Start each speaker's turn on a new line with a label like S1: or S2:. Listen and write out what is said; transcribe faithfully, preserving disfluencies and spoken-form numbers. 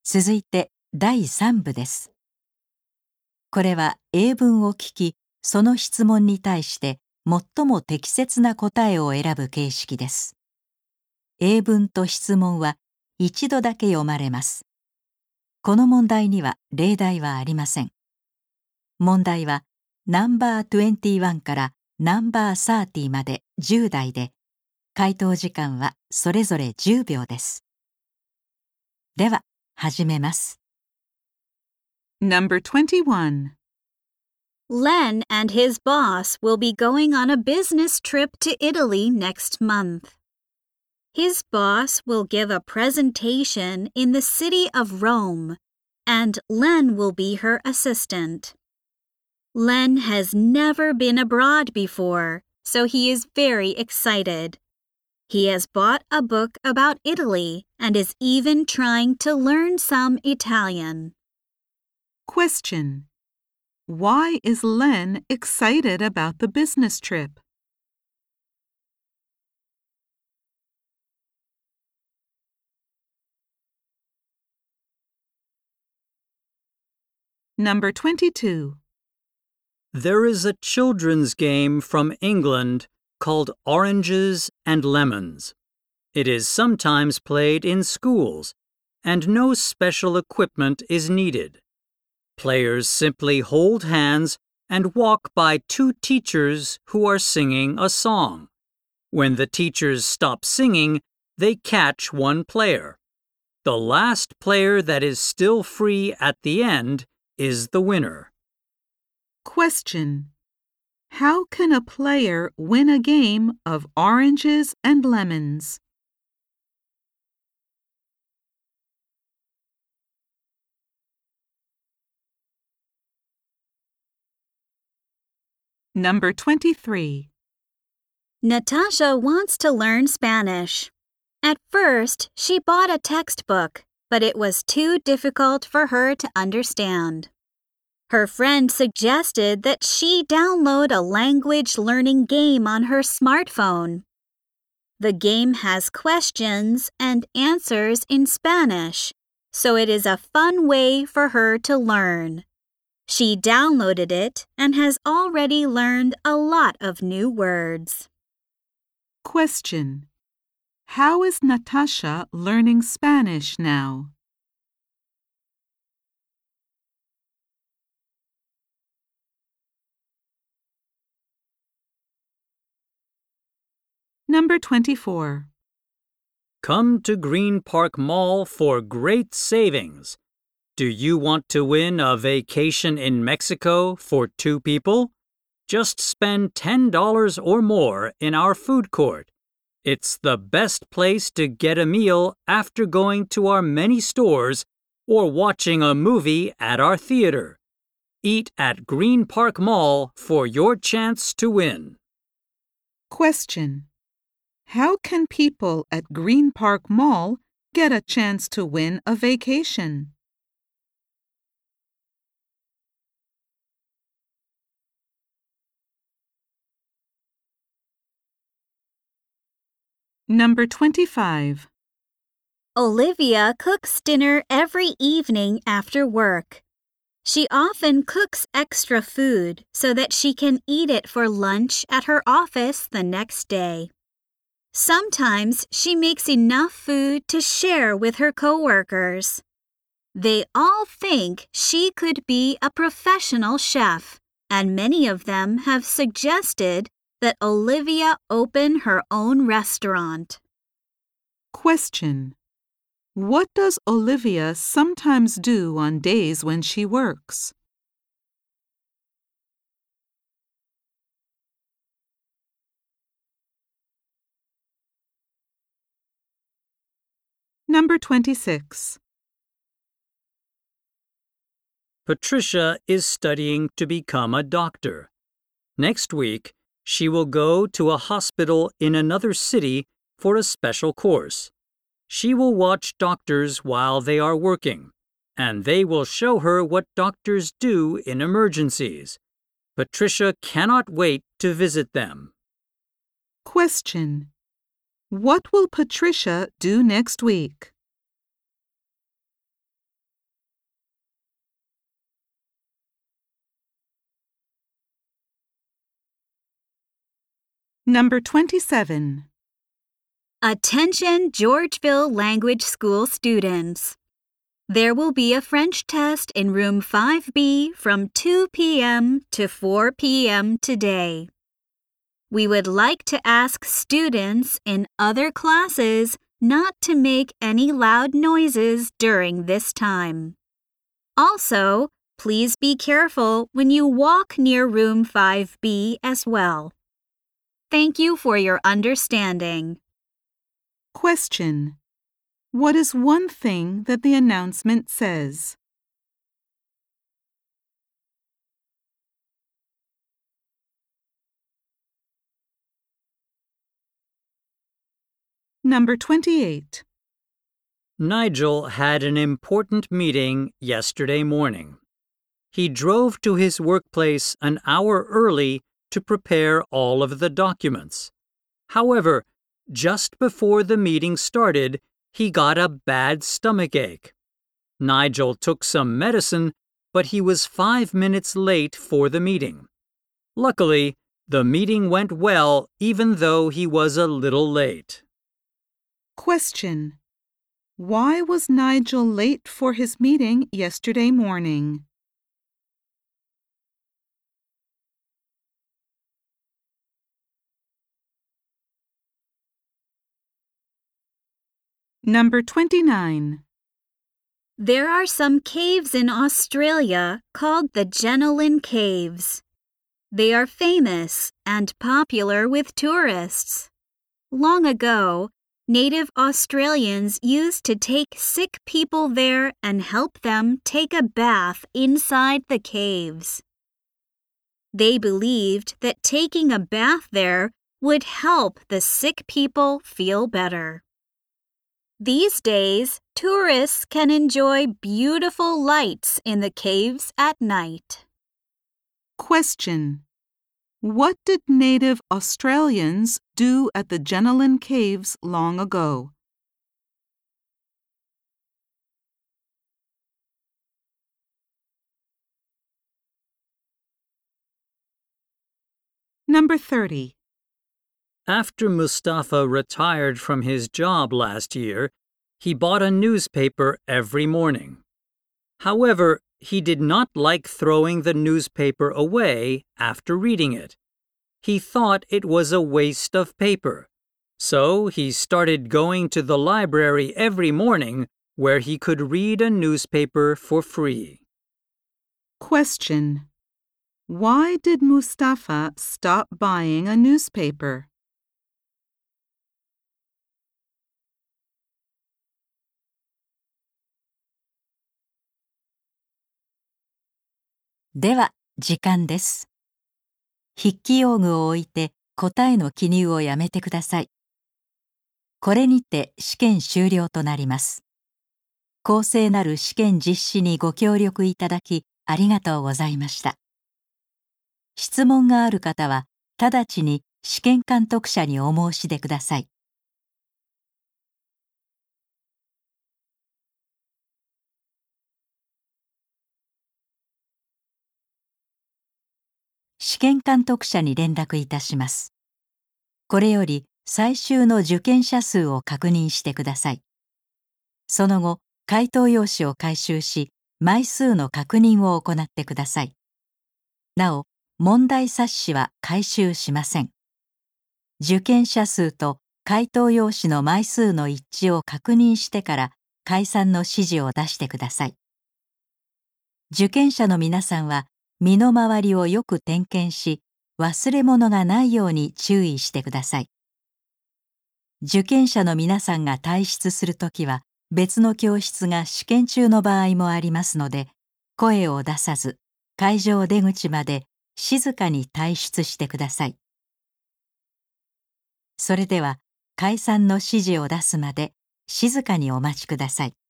S1: 続いてだいさん部です。これは英文を聞き、その質問に対して最も適切な答えを選ぶ形式です。英文と質問は一度だけ読まれます。この問題には例題はありません。問題はナンバーにじゅういちからナンバーさんじゅうまでじゅう題で、回答時間はそれぞれじゅうびょうです。では、始めます。
S2: Number twenty-one.
S3: Len and his boss will be going on a business trip to Italy next month. His boss will give a presentation in the city of Rome, and Len will be her assistant. Len has never been abroad before, so he is very excited. He has bought a book about Italy and is even trying to learn some Italian.
S2: Question. Why is Len excited about the business trip? Number twenty-two.
S4: There is a children's game from England called Oranges and Lemons. It is sometimes played in schools, and no special equipment is needed. Players simply hold hands and walk by two teachers who are singing a song. When the teachers stop singing, they catch one player. The last player that is still free at the end is the winner.
S2: Question. How can a player win a game of oranges and lemons? Number twenty-three.
S3: Natasha wants to learn Spanish. At first, she bought a textbook, but it was too difficult for her to understand. Her friend suggested that she download a language learning game on her smartphone. The game has questions and answers in Spanish, so it is a fun way for her to learn. She downloaded it and has already learned a lot of new words.
S2: Question. How is Natasha learning Spanish now? Number twenty-four.
S4: Come to Green Park Mall for great savings. Do you want to win a vacation in Mexico for two people? Just spend ten dollars or more in our food court. It's the best place to get a meal after going to our many stores or watching a movie at our theater. Eat at Green Park Mall for your chance to win.
S2: Question. How can people at Green Park Mall get a chance to win a vacation? Number twenty-five.
S3: Olivia cooks dinner every evening after work. She often cooks extra food so that she can eat it for lunch at her office the next day. Sometimes she makes enough food to share with her coworkers. They all think she could be a professional chef, and many of them have suggested that Olivia open her own restaurant.
S2: Question. What does Olivia sometimes do on days when she works? Number twenty-six.
S4: Patricia is studying to become a doctor. Next week, she will go to a hospital in another city for a special course. She will watch doctors while they are working, and they will show her what doctors do in emergencies. Patricia cannot wait to visit them.
S2: Question. What will Patricia do next week? Number twenty-seven.
S3: Attention Georgeville Language School students. There will be a French test in room five B from two p m to four p m today. We would like to ask students in other classes not to make any loud noises during this time. Also, please be careful when you walk near room five B as well. Thank you for your understanding.
S2: Question. What is one thing that the announcement says? Number twenty-eight.
S4: Nigel had an important meeting yesterday morning. He drove to his workplace an hour early to prepare all of the documents. However, just before the meeting started, he got a bad stomachache. Nigel took some medicine, but he was five minutes late for the meeting. Luckily, the meeting went well even though he was a little late.
S2: Question. Why was Nigel late for his meeting yesterday morning? Number twenty-nine.
S3: There are some caves in Australia called the Jenolan Caves. They are famous and popular with tourists. Long ago, native Australians used to take sick people there and help them take a bath inside the caves. They believed that taking a bath there would help the sick people feel better. These days, tourists can enjoy beautiful lights in the caves at night.
S2: Question. What did native Australians do at the Jenolan Caves long ago? Number thirty.
S4: After Mustafa retired from his job last year, he bought a newspaper every morning. However, he did not like throwing the newspaper away after reading it. He thought it was a waste of paper, so he started going to the library every morning where he could read a newspaper for free.
S2: Question. Why did Mustafa stop buying a newspaper?
S1: では、時間です。筆記用具を置いて答えの記入をやめてください。これにて試験終了となります。公正なる試験実施にご協力いただきありがとうございました。質問がある方は直ちに試験監督者にお申し出ください。試験監督者に連絡いたします。これより最終の受験者数を確認してください。その後、回答用紙を回収し、枚数の確認を行ってください。なお、問題冊子は回収しません。受験者数と回答用紙の枚数の一致を確認してから解散の指示を出してください。受験者の皆さんは身の回りをよく点検し、忘れ物がないように注意してください。受験者の皆さんが退出するときは、別の教室が試験中の場合もありますので、声を出さず、会場出口まで静かに退出してください。それでは、解散の指示を出すまで静かにお待ちください。